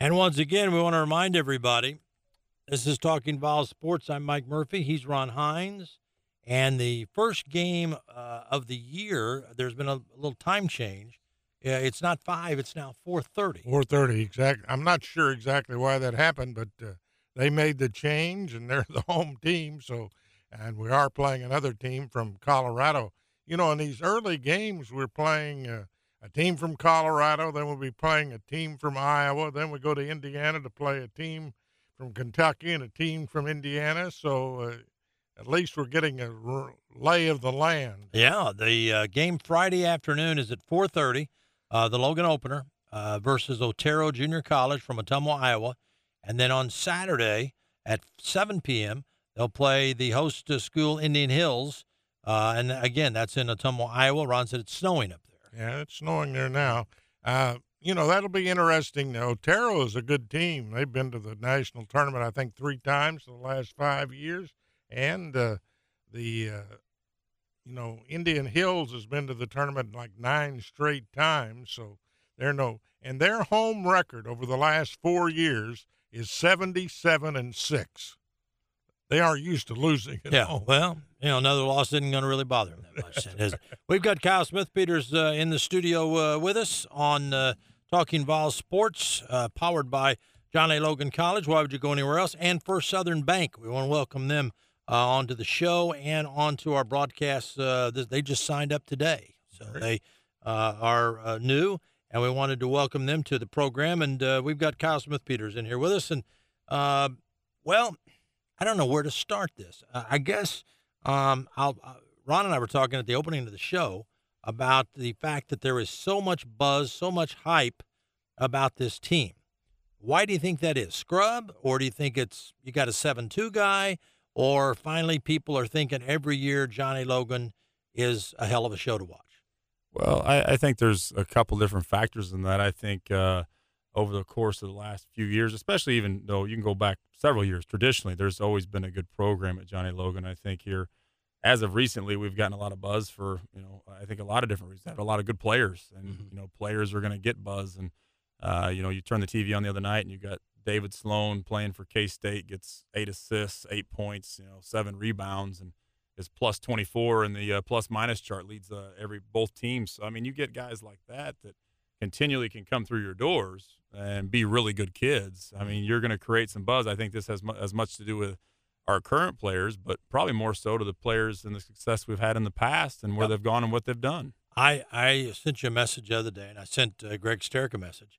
And once again, we want to remind everybody, this is Talking Vols Sports. I'm Mike Murphy. He's Ron Hines. And the first game of the year, there's been a little time change. It's not 5, it's now 4:30. 4:30, exactly. I'm not sure exactly why that happened, but they made the change, and they're the home team. And we are playing another team from Colorado. You know, in these early games, we're playing a team from Colorado, then we'll be playing a team from Iowa, then we go to Indiana to play a team from Kentucky and a team from Indiana. So at least we're getting a lay of the land. Yeah, the game Friday afternoon is at 4:30, the Logan opener versus Otero Junior College from Ottumwa, Iowa. And then on Saturday at 7 p.m., they'll play the host school, Indian Hills. And, again, that's in Ottumwa, Iowa. Ron said it's snowing up there. Yeah, it's snowing there now. That'll be interesting. Now, Otero is a good team. They've been to the national tournament, I think, 3 times in the last 5 years. And Indian Hills has been to the tournament like 9 straight times. So and their home record over the last 4 years is 77-6. They aren't used to losing. Well, another loss isn't going to really bother them that much, is it? We've got Kyle Smith-Peters in the studio with us on Talking Vols Sports, powered by John A. Logan College. Why would you go anywhere else? And First Southern Bank. We want to welcome them onto the show and onto our broadcast. They just signed up today, so they are new, and we wanted to welcome them to the program. And we've got Kyle Smith-Peters in here with us. And, I don't know where to start this. I guess Ron and I were talking at the opening of the show about the fact that there is so much buzz, so much hype about this team. Why do you think that is? Scrub? Or do you think you got a 7-2 guy? Or finally people are thinking every year Johnny Logan is a hell of a show to watch? Well, I think there's a couple different factors in that. I think over the course of the last few years, especially even though you can go back several years, traditionally, there's always been a good program at Johnny Logan. I think here, as of recently, we've gotten a lot of buzz for, I think a lot of different reasons. They have a lot of good players, and, players are going to get buzz. And, you turn the TV on the other night, and you got David Sloan playing for K-State, gets 8 assists, 8 points, 7 rebounds, and is plus 24 in the plus-minus chart, leads both teams. So, I mean, you get guys like that continually can come through your doors and be really good kids. I mean, you're going to create some buzz. I think this has as much to do with our current players, but probably more so to the players and the success we've had in the past and where they've gone and what they've done. I sent you a message the other day, and I sent Greg Sterk a message.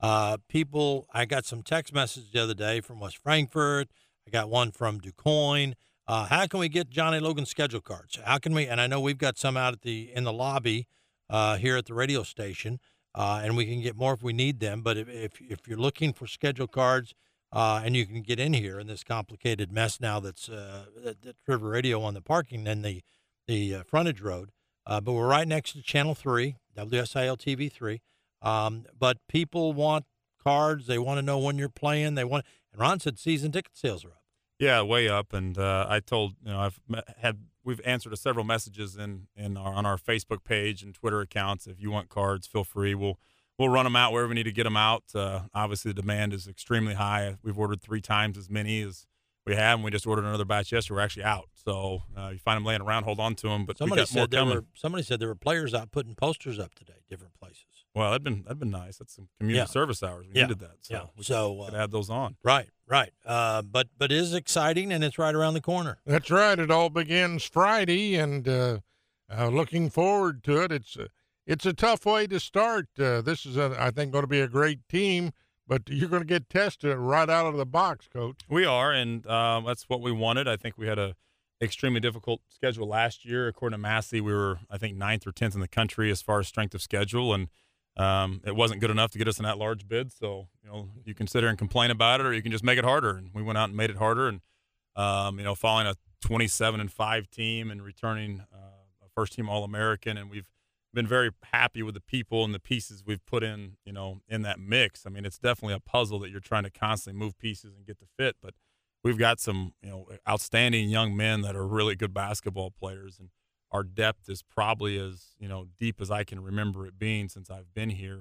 I got some text messages the other day from West Frankfort. I got one from DuQuoin. How can we get Johnny Logan schedule cards? How can we? And I know we've got some out in the lobby here at the radio station. And we can get more if we need them. But if you're looking for schedule cards, and you can get in here in this complicated mess now that's River Radio on the parking and the frontage road. But we're right next to Channel 3, WSIL TV 3. But people want cards. They want to know when you're playing. And Ron said season ticket sales are up. Yeah, way up. And I told, we've answered several messages on our Facebook page and Twitter accounts. If you want cards, feel free. We'll run them out wherever we need to get them out. Obviously, the demand is extremely high. We've ordered 3 times as many as we have, and we just ordered another batch yesterday. We're actually out. So you find them laying around, hold on to them. But somebody said there were players out putting posters up today, different places. Well, that'd been nice. That's some community service hours. We needed that. So we could add those on. Right. But it is exciting, and it's right around the corner. That's right. It all begins Friday, and looking forward to it. It's a tough way to start. This is, I think, going to be a great team, but you're going to get tested right out of the box, Coach. We are, and that's what we wanted. I think we had a extremely difficult schedule last year. According to Massey, we were, I think, 9th or 10th in the country as far as strength of schedule, and it wasn't good enough to get us in that large bid. So, you can sit there and complain about it, or you can just make it harder. And we went out and made it harder. And, following a 27-5 team and returning a first-team All-American, and we've been very happy with the people and the pieces we've put in, in that mix. I mean, it's definitely a puzzle that you're trying to constantly move pieces and get to fit. But we've got some, outstanding young men that are really good basketball players, and our depth is probably as, deep as I can remember it being since I've been here.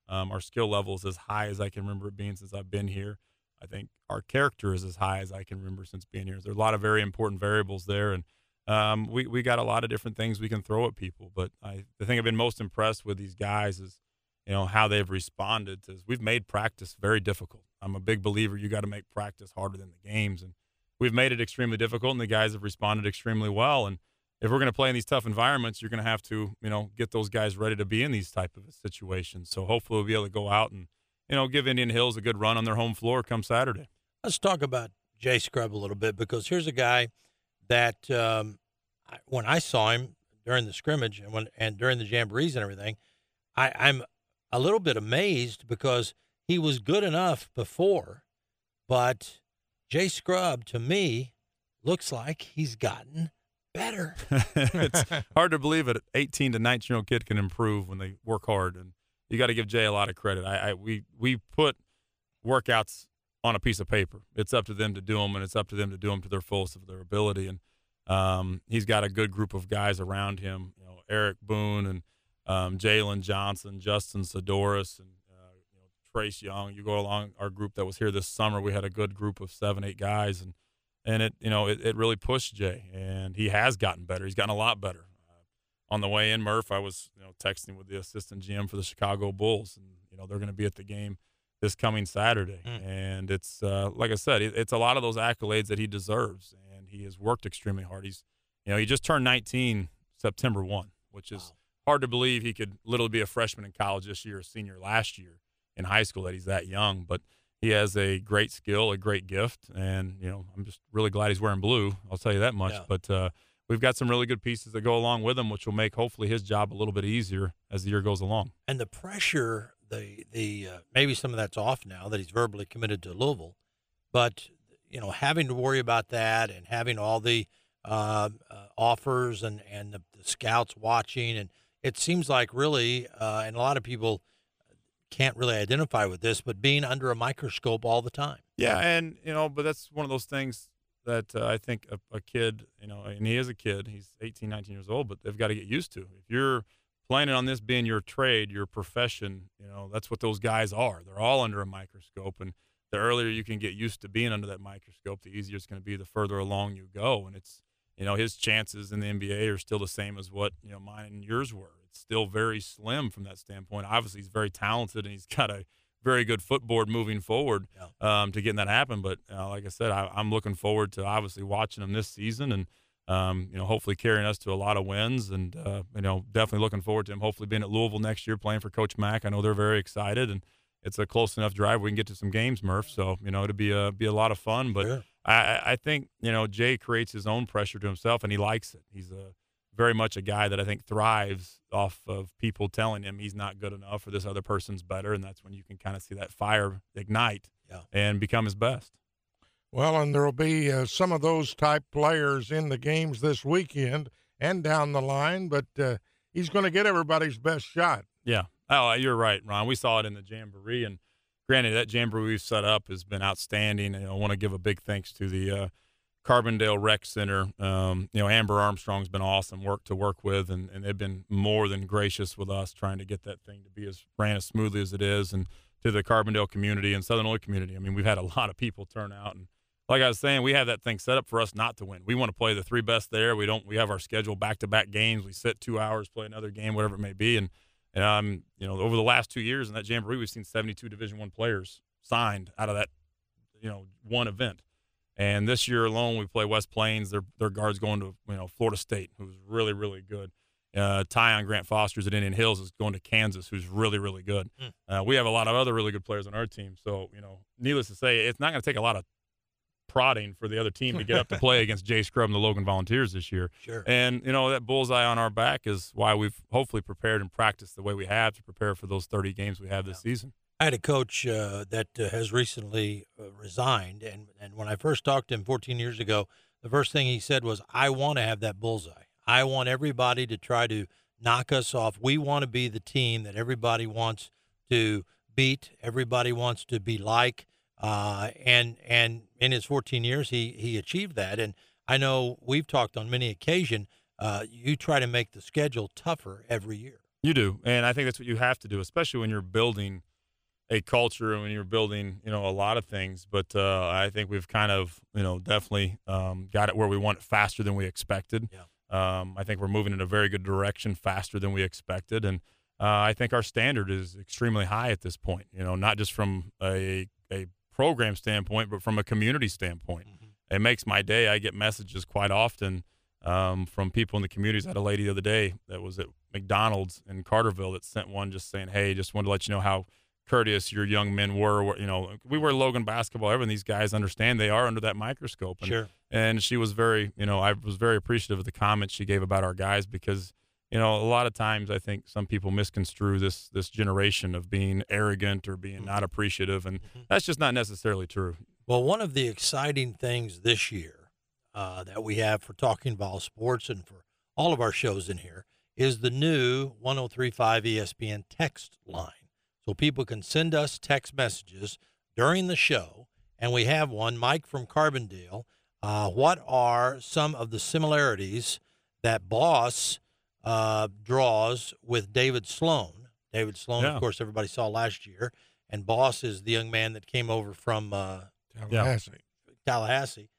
Our skill level is as high as I can remember it being since I've been here. I think our character is as high as I can remember since being here. There's a lot of very important variables there, and we got a lot of different things we can throw at people. But the thing I've been most impressed with these guys is, how they've responded is we've made practice very difficult. I'm a big believer you got to make practice harder than the games, and we've made it extremely difficult, and the guys have responded extremely well. And if we're going to play in these tough environments, you're going to have to, get those guys ready to be in these type of situations. So hopefully we'll be able to go out and, give Indian Hills a good run on their home floor come Saturday. Let's talk about Jay Scrubb a little bit, because here's a guy that when I saw him during the scrimmage and during the jamborees and everything, I'm a little bit amazed because he was good enough before, but Jay Scrubb, to me, looks like he's gotten better. It's hard to believe an 18 to 19-year-old kid can improve when they work hard, and you got to give Jay a lot of credit. We put workouts on a piece of paper. It's up to them to do them, and it's up to them to do them to their fullest of their ability. And he's got a good group of guys around him. Eric Boone and Jalen Johnson, Justin Sidoris, and Trace Young. You go along our group that was here this summer. We had a good group of 7-8 guys, and it really pushed Jay, and he has gotten better. He's gotten a lot better. On the way in, Murph, I was texting with the assistant GM for the Chicago Bulls, and they're going to be at the game this coming Saturday. And it's like I said, it's a lot of those accolades that he deserves, and he has worked extremely hard. He just turned 19 September 1, which is hard to believe. He could literally be a freshman in college this year, a senior last year in high school, that he's that young. But he has a great skill, a great gift, and I'm just really glad he's wearing blue. I'll tell you that much. Yeah. But we've got some really good pieces that go along with him, which will make hopefully his job a little bit easier as the year goes along. And the pressure, maybe some of that's off now that he's verbally committed to Louisville, but having to worry about that and having all the offers and the scouts watching, and it seems like really, and a lot of people can't really identify with this, but being under a microscope all the time. Yeah, and but that's one of those things that I think a kid, and he is a kid, he's 18, 19 years old, but they've got to get used to. If you're planning on this being your trade, your profession, that's what those guys are. They're all under a microscope, and the earlier you can get used to being under that microscope, the easier it's going to be the further along you go. And it's, his chances in the NBA are still the same as what, mine and yours were. It's still very slim from that standpoint. Obviously, he's very talented, and he's got a very good footboard moving forward to getting that happen. But like I said, I'm looking forward to obviously watching him this season, and hopefully carrying us to a lot of wins, and definitely looking forward to him hopefully being at Louisville next year playing for Coach Mack. I know they're very excited, and it's a close enough drive we can get to some games, Murph. So it'll be a lot of fun. But sure. I think Jay creates his own pressure to himself, and he likes it. He's very much a guy that I think thrives off of people telling him he's not good enough or this other person's better, and that's when you can kind of see that fire ignite and become his best. Well, and there will be some of those type players in the games this weekend and down the line, but he's going to get everybody's best shot. Yeah. Oh, you're right, Ron. We saw it in the Jamboree, and granted, that Jamboree we've set up has been outstanding. I want to give a big thanks to the Carbondale Rec Center. Amber Armstrong's been awesome to work with, and they've been more than gracious with us trying to get that thing to be ran as smoothly as it is, and to the Carbondale community and Southern Illinois community. I mean, we've had a lot of people turn out, and like I was saying, we have that thing set up for us not to win. We want to play the three best there. We have our schedule back-to-back games. We sit 2 hours, play another game, whatever it may be, and over the last 2 years in that Jamboree, we've seen 72 Division I players signed out of that, one event. And this year alone, we play West Plains. Their guard's going to, Florida State, who's really, really good. Tyon Grant Foster's at Indian Hills is going to Kansas, who's really, really good. We have a lot of other really good players on our team. So, needless to say, it's not going to take a lot of prodding for the other team to get up to play against Jay Scrubb and the Logan Volunteers this year. Sure. And, that bullseye on our back is why we've hopefully prepared and practiced the way we have to prepare for those 30 games we have this season. I had a coach that has recently resigned, and when I first talked to him 14 years ago, the first thing he said was, I want to have that bullseye. I want everybody to try to knock us off. We want to be the team that everybody wants to beat, everybody wants to be like, and in his 14 years, he achieved that. And I know we've talked on many occasions, you try to make the schedule tougher every year. You do, and I think that's what you have to do, especially when you're building a culture and when you're building, a lot of things. But I think we've kind of, definitely got it where we want it faster than we expected. Yeah. I think we're moving in a very good direction faster than we expected, and I think our standard is extremely high at this point. Not just from a program standpoint, but from a community standpoint. Mm-hmm. It makes my day. I get messages quite often from people in the communities. I had a lady the other day that was at McDonald's in Carterville that sent one just saying, "Hey, just wanted to let you know how courteous your young men were. We wear Logan basketball. Everyone, these guys understand they are under that microscope." And, Sure. And she was very, I was very appreciative of the comments she gave about our guys because, a lot of times I think some people misconstrue this generation of being arrogant or being not appreciative, and that's just not necessarily true. Well, one of the exciting things this year that we have for Talking Vol Sports and for all of our shows in here is the new 103.5 ESPN text line. So people can send us text messages during the show, and we have one. Mike from Carbondale, what are some of the similarities that Boss draws with David Sloan? David Sloan, Yeah. of course, everybody saw last year, and Boss is the young man that came over from Tallahassee.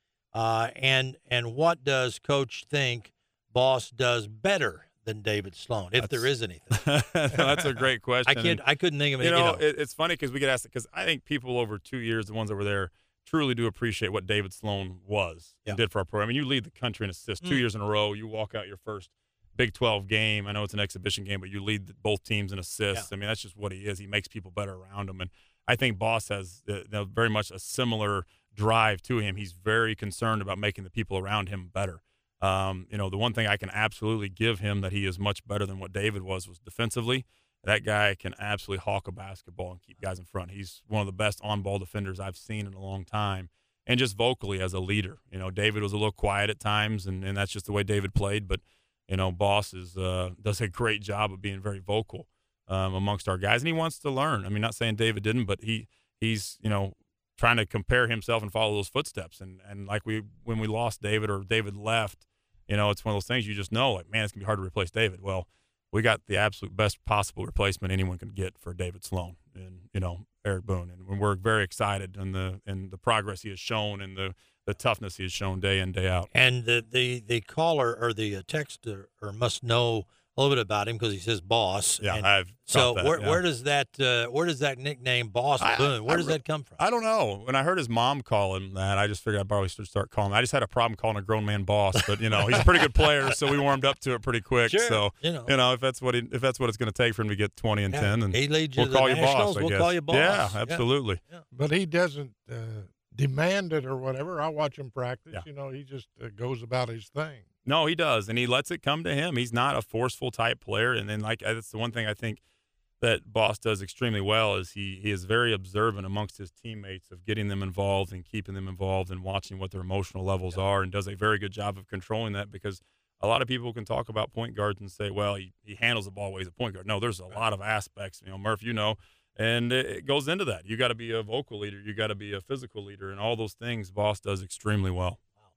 And what does Coach think Boss does better than David Sloan, if there is anything? That's a great question. I couldn't think of it. It's funny because we get asked it because I think people over 2 years, the ones that were there, truly do appreciate what David Sloan was and did for our program. I mean, you lead the country in assists 2 years in a row. You walk out your first Big 12 game. I know it's an exhibition game, but you lead both teams in assists. Yeah. I mean, that's just what he is. He makes people better around him. And I think Boss has very much a similar drive to him. He's very concerned about making the people around him better. The one thing I can absolutely give him that he is much better than what David was defensively. That guy can absolutely hawk a basketball and keep guys in front. He's one of the best on-ball defenders I've seen in a long time. And just vocally as a leader. David was a little quiet at times, and that's just the way David played. But, Boss does a great job of being very vocal amongst our guys. And he wants to learn. I mean, not saying David didn't, but he's trying to compare himself and follow those footsteps. And like when we lost David or David left, it's one of those things you just know, like, man, it's going to be hard to replace David. Well, we got the absolute best possible replacement anyone can get for David Sloan and, Eric Boone. And we're very excited in the progress he has shown and the toughness he has shown day in, day out. And the caller or the texter must know a little bit about him because he says Boss. Yeah, and I've so that, where does that nickname Boss Boone, where does that come from? I don't know. When I heard his mom call him that, I just figured I'd probably should start calling him. I just had a problem calling a grown man Boss, but he's a pretty good player, so we warmed up to it pretty quick. Sure, so if that's what it's going to take for him to get 20 and 10, and he leads you we'll to call the you Boss. Nationals, I we'll guess. call you Boss. Yeah, absolutely. Yeah. But he doesn't demand it or whatever. I watch him practice. Yeah. He just goes about his thing. No, he does, and he lets it come to him. He's not a forceful type player, and then that's the one thing I think that Boss does extremely well is he is very observant amongst his teammates of getting them involved and keeping them involved and watching what their emotional levels are, and does a very good job of controlling that because a lot of people can talk about point guards and say, well, he handles the ball well, he's a point guard. No, there's a lot of aspects, Murph, and it goes into that. You got to be a vocal leader. You got to be a physical leader, and all those things Boss does extremely well.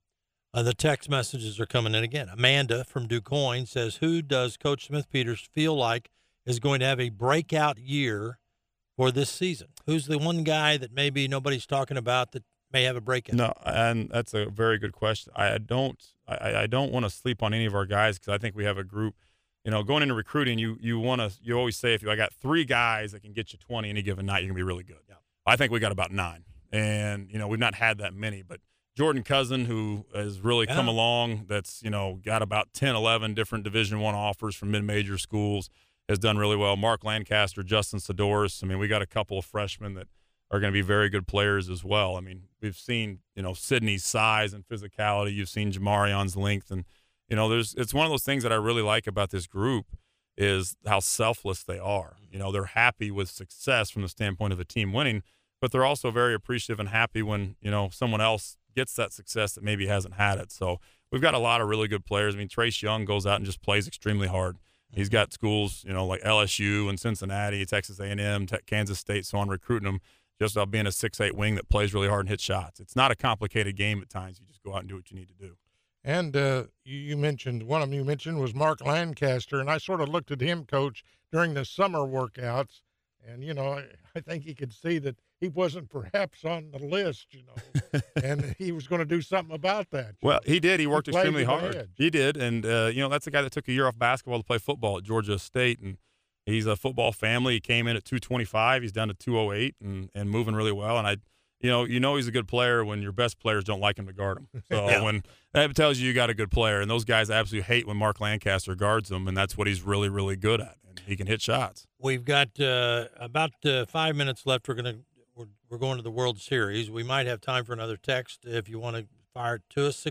The text messages are coming in again. Amanda from DuQuoin says, who does Coach Smith-Peters feel like is going to have a breakout year for this season? Who's the one guy that maybe nobody's talking about that may have a breakout? No, and that's a very good question. I don't want to sleep on any of our guys because I think we have a group. Going into recruiting, you always say I got 3 guys that can get you 20 any given night, you're gonna be really good. Yeah. I think we got about 9, and we've not had that many, but Jordan Cousin, who has really come along, that's got about 10, 11 different Division I offers from mid-major schools, has done really well. Mark Lancaster, Justin Sidoris. I mean, we got a couple of freshmen that are going to be very good players as well. I mean, we've seen Sydney's size and physicality. You've seen Jamarion's length, and it's one of those things that I really like about this group is how selfless they are. They're happy with success from the standpoint of a team winning, but they're also very appreciative and happy when someone else gets that success that maybe hasn't had it. So we've got a lot of really good players. I mean, Trace Young goes out and just plays extremely hard. He's got schools, like LSU and Cincinnati, Texas A&M, Kansas State, so on, recruiting them just about being a 6'8" wing that plays really hard and hits shots. It's not a complicated game at times. You just go out and do what you need to do. And you mentioned one of them you mentioned was Mark Lancaster, and I sort of looked at him, Coach, during the summer workouts, and I think he could see that he wasn't perhaps on the list, and he was going to do something about that. Well, he did. He worked played extremely with the hard. edge. He did, and that's a guy that took a year off basketball to play football at Georgia State, and he's a football family. He came in at 225. He's down to 208 and moving really well. And he's a good player when your best players don't like him to guard him. So when that tells you got a good player, and those guys absolutely hate when Mark Lancaster guards them, and that's what he's really, really good at. And he can hit shots. We've got about 5 minutes left. We're going to the World Series. We might have time for another text if you want to fire it to us.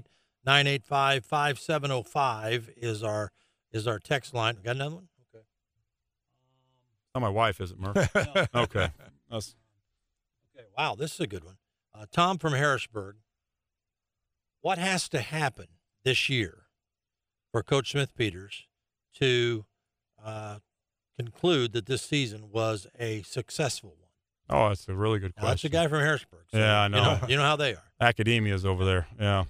618-985-5705 is our text line. Got another one? Okay. Not my wife, is it, Murph? No. Okay. Okay. Wow, this is a good one. Tom from Harrisburg. What has to happen this year for Coach Smith-Peters to conclude that this season was a successful one? Oh, that's a really good question. Now, that's a guy from Harrisburg. So yeah, I know. You know how they are. Academia's over there. Yeah.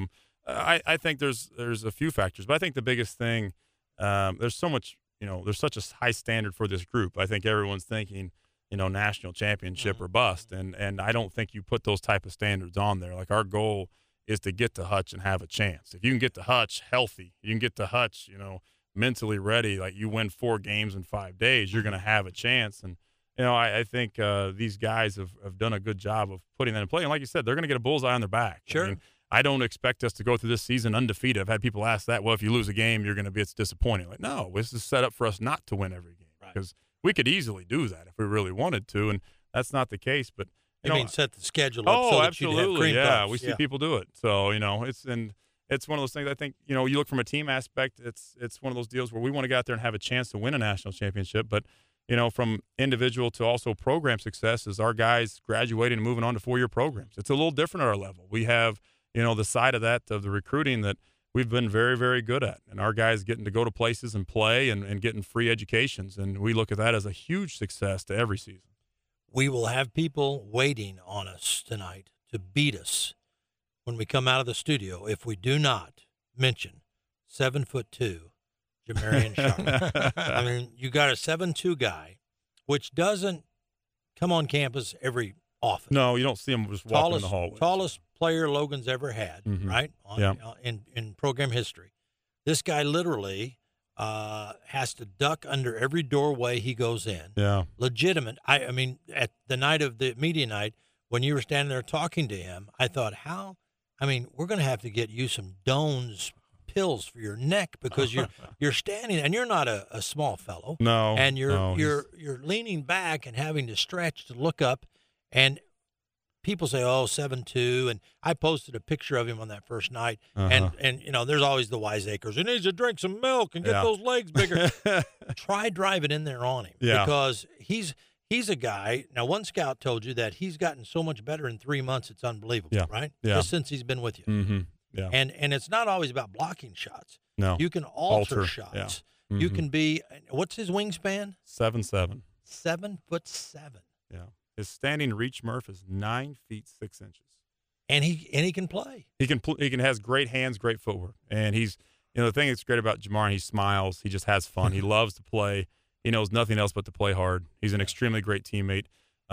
I think there's a few factors, but I think the biggest thing, there's so much, there's such a high standard for this group. I think everyone's thinking, national championship or bust. And I don't think you put those type of standards on there. Like, our goal is to get to Hutch and have a chance. If you can get to Hutch healthy, you can get to Hutch, mentally ready, like you win 4 games in 5 days, you're going to have a chance. And, I think these guys have done a good job of putting that in play. And like you said, they're going to get a bullseye on their back. Sure. I don't expect us to go through this season undefeated. I've had people ask that. Well, if you lose a game, it's disappointing. Like, no, this is set up for us not to win every game. Right. Because we could easily do that if we really wanted to, and that's not the case. But You mean set the schedule up so that absolutely, you'd have cream puffs. we see people do it. So it's one of those things. I think you look from a team aspect. It's one of those deals where we want to get out there and have a chance to win a national championship. But from individual to also program success, is our guys graduating and moving on to 4-year programs. It's a little different at our level. We have the side of that of the recruiting that we've been very, very good at, and our guys getting to go to places and play and getting free educations, and we look at that as a huge success to every season. We will have people waiting on us tonight to beat us when we come out of the studio if we do not mention 7'2" Jamarian Sharp. I mean, you got a 7'2" guy, which doesn't come on campus every often. No, you don't see him just walking in the hallway. Tallest player Logan's ever had, right? In program history. This guy literally has to duck under every doorway he goes in. Yeah. Legitimate. I mean, at the night of the media night, when you were standing there talking to him, I thought, we're going to have to get you some Doan's pills for your neck because you're standing and you're not a small fellow. No. And you're leaning back and having to stretch to look up, and people say, 7'2", and I posted a picture of him on that first night, and there's always the wiseacres. He needs to drink some milk and get those legs bigger. Try driving in there on him because he's a guy. Now, one scout told you that he's gotten so much better in 3 months, it's unbelievable, right? Yeah. Just since he's been with you. Mm-hmm. Yeah. And it's not always about blocking shots. No. You can alter shots. Yeah. Mm-hmm. You can be, what's his wingspan? 7'7". 7'7". Yeah. His standing reach, Murph, is 9 feet 6 inches. And he can play. He has great hands, great footwork. And he's, the thing that's great about Jamar, he smiles. He just has fun. He loves to play. He knows nothing else but to play hard. He's an extremely great teammate.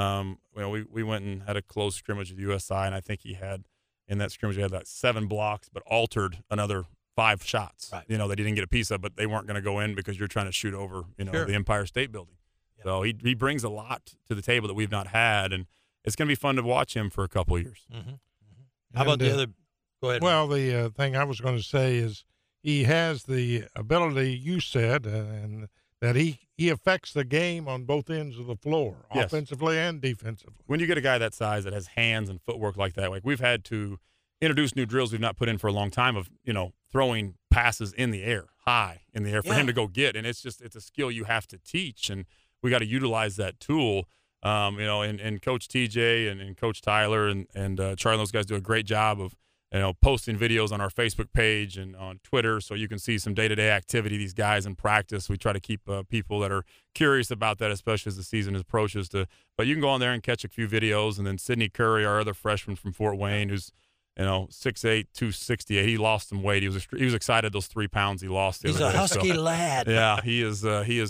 We went and had a close scrimmage with USI, and I think he had, in that scrimmage, he had like 7 blocks, but altered another 5 shots, that he didn't get a piece of, but they weren't going to go in because you're trying to shoot over, the Empire State Building. Yeah. So he brings a lot to the table that we've not had, and it's going to be fun to watch him for a couple of years. Mm-hmm. How about the other? Go ahead. Well, the thing I was going to say is he has the ability, you said, and that he affects the game on both ends of the floor, offensively and defensively. When you get a guy that size that has hands and footwork like that, like we've had to introduce new drills we've not put in for a long time of, throwing passes in the air, high in the air for him to go get. And it's a skill you have to teach, and we got to utilize that tool. And Coach TJ and Coach Tyler and Charlie, those guys do a great job of, posting videos on our Facebook page and on Twitter so you can see some day-to-day activity, these guys in practice. We try to keep people that are curious about that, especially as the season approaches. But you can go on there and catch a few videos. And then Sidney Curry, our other freshman from Fort Wayne, who's 6'8", 268. He lost some weight. He was excited those 3 pounds he lost the He's other a day. husky lad. Yeah, he is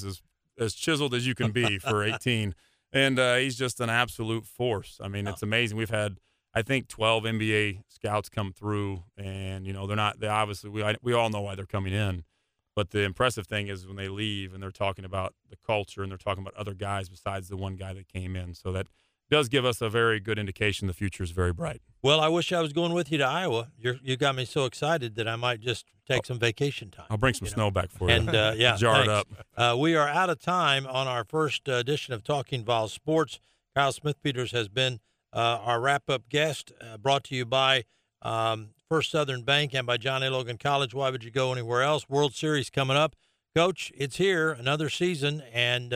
as chiseled as you can be for 18. And he's just an absolute force. I mean, it's amazing. We've had, I think, 12 NBA scouts come through, and they obviously we all know why they're coming in. But the impressive thing is when they leave and they're talking about the culture and they're talking about other guys besides the one guy that came in. So that does give us a very good indication the future is very bright. Well, I wish I was going with you to Iowa. You got me so excited that I might just take some vacation time. I'll bring some snow back for you. And jar it up. We are out of time on our first edition of Talking Vols Sports. Kyle Smith-Peters has been our wrap-up guest, brought to you by First Southern Bank and by John A. Logan College. Why would you go anywhere else? World Series coming up. Coach, it's here, another season, and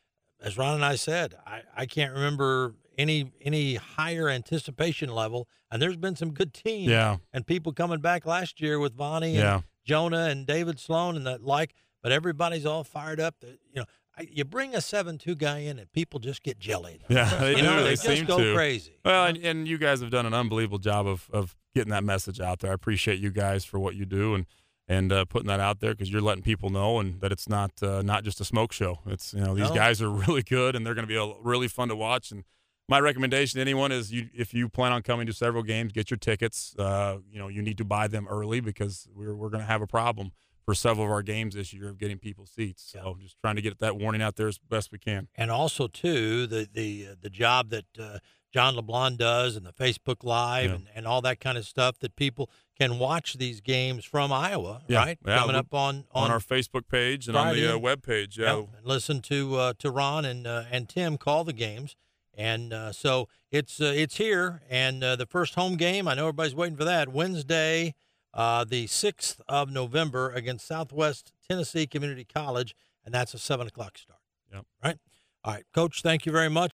as Ron and I said, I can't remember any higher anticipation level, and there's been some good teams and people coming back last year with Vonnie and Jonah and David Sloan and the like, but everybody's all fired up. You bring a 7-2 guy in and people just get jellied. Yeah, they do. They just seem go crazy. Well, and you guys have done an unbelievable job of getting that message out there. I appreciate you guys for what you do and putting that out there, because you're letting people know and that it's not just a smoke show. It's these guys are really good and they're going to be really fun to watch. And my recommendation to anyone is if you plan on coming to several games, get your tickets. You need to buy them early because we're going to have a problem for several of our games this year of getting people seats. So just trying to get that warning out there as best we can. And also too the job that John LeBlanc does and the Facebook Live and all that kind of stuff, that people can watch these games from Iowa, right? Yeah, coming up on our Facebook page and Friday, on the web page. And listen to Ron and Tim call the games. And so it's here, and the first home game, I know everybody's waiting for that, Wednesday, the 6th of November against Southwest Tennessee Community College, and that's a 7:00 start. Yep. Right? All right, Coach, thank you very much.